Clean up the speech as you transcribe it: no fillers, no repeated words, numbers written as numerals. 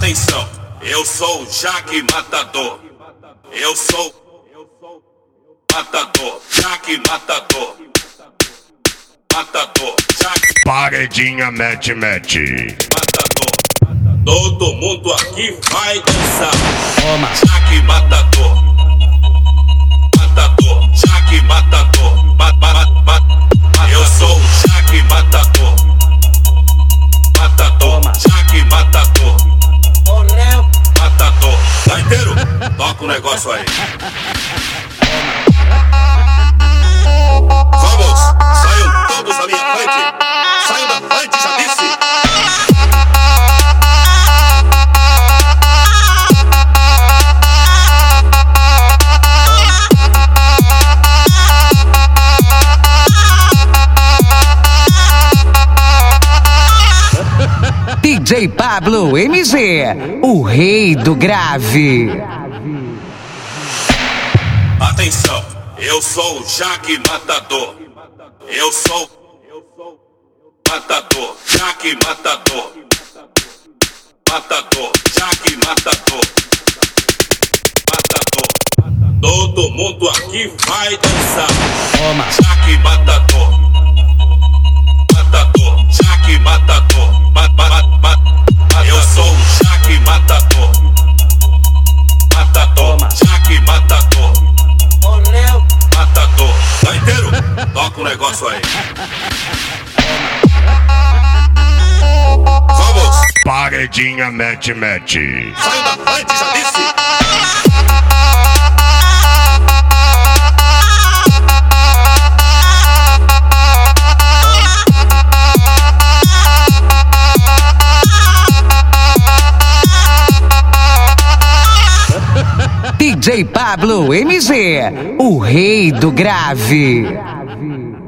Atenção, eu sou o Jaque Matador. Eu sou Matador, Jaque Matador. Matador, Jaque. Paredinha mete. Matador. Todo mundo aqui vai dançar. Toma. Jaque Matador. Matador, Jaque Matador. Eu sou o Jaque Matador. Matador, Jaque Matador. Matador, tá inteiro? Toca o negócio aí. Vamos, saiam todos da minha frente. Saiam da frente, já disse. DJ Pablo MZ, o rei do grave. Atenção, eu sou o Jaque Matador. Eu sou Matador, Jaque Matador. Matador, Jaque Matador. Matador. Todo mundo aqui vai dançar. Toma. Jaque Matador. Matador, Jaque Matador. Eu sou o Jaque Matador. Matador, Jaque Matador. Matador, tá inteiro? Toca o negócio aí. Vamos! Paredinha mete. Saiam da frente, já disse! DJ Pablo MZ, o rei do grave.